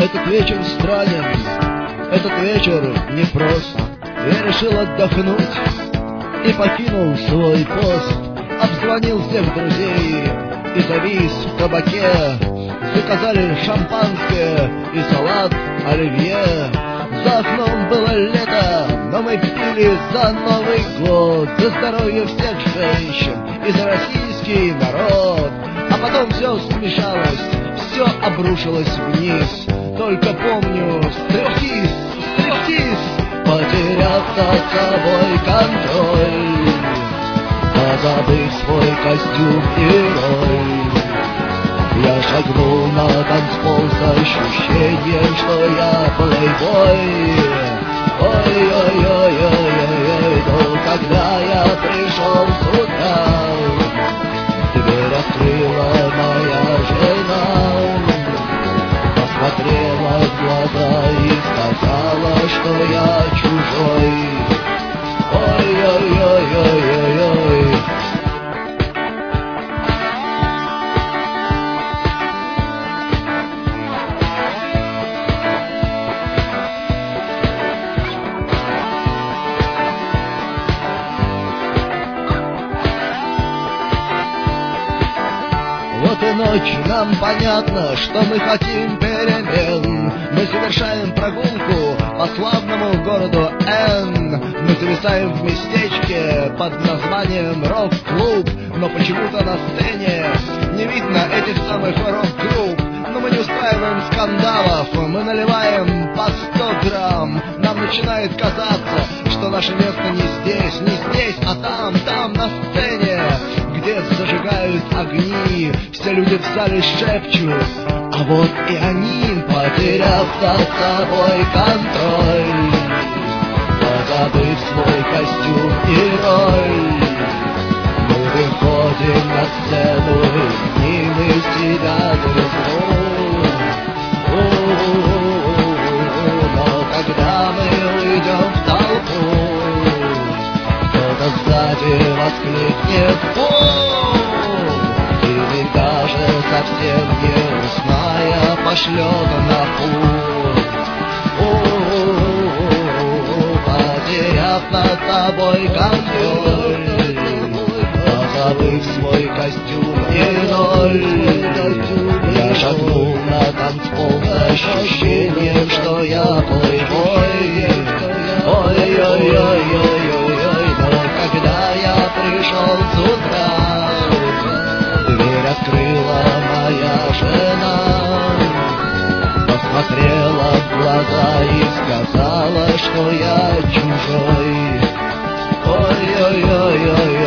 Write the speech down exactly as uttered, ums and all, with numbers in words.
Этот вечер странен, этот вечер непрост. Я решил отдохнуть и покинул свой пост. Обзвонил всех друзей и завис в кабаке. Заказали шампанское и салат оливье. За окном было лето, но мы пили за Новый год, за здоровье всех женщин и за российский народ. А потом все смешалось, все обрушилось вниз. Только помню стриптиз, стриптиз, потеряв над собой контроль, позабыв свой костюм и роль. Я шагнул на танцпол с ощущением, что я плейбой. Ой-ой-ой-ой-ой-ой, но когда я пришел сюда, дверь открыла моя жена, посмотрела в глаза и сказала, что я чужой. Ой-ой-ой-ой-ой-ой. Вот и ночь, нам понятно, что мы хотим перемен. Мы совершаем прогулку по славному городу Н. Мы зависаем в местечке под названием рок-клуб. Но почему-то на сцене не видно этих самых рок-групп. Но мы не устраиваем скандалов, мы наливаем по сто грамм. Нам начинает казаться, что наше место не здесь, не здесь, а там, там, на сцене, где зажигают огни. Все люди в зале шепчут, а вот и они, потеряв над собой контроль, позабыв свой костюм и роль. Мы выходим на сцену, и мы себя звезду. Но когда мы уйдем в толпу, кто-то сзади воскликнет «О!» или даже совсем неусная пошлет на путь. Потеряв над собой контроль, позабыв свой костюм и роль, я шагнул на танцпол с ощущением, что я плейбой. Ой-ой-ой-ой-ой-ой, но когда я пришел с утра, дверь открыла моя жена, посмотрела в глаза и сказала, что я чужой. Ой-ой-ой-ой.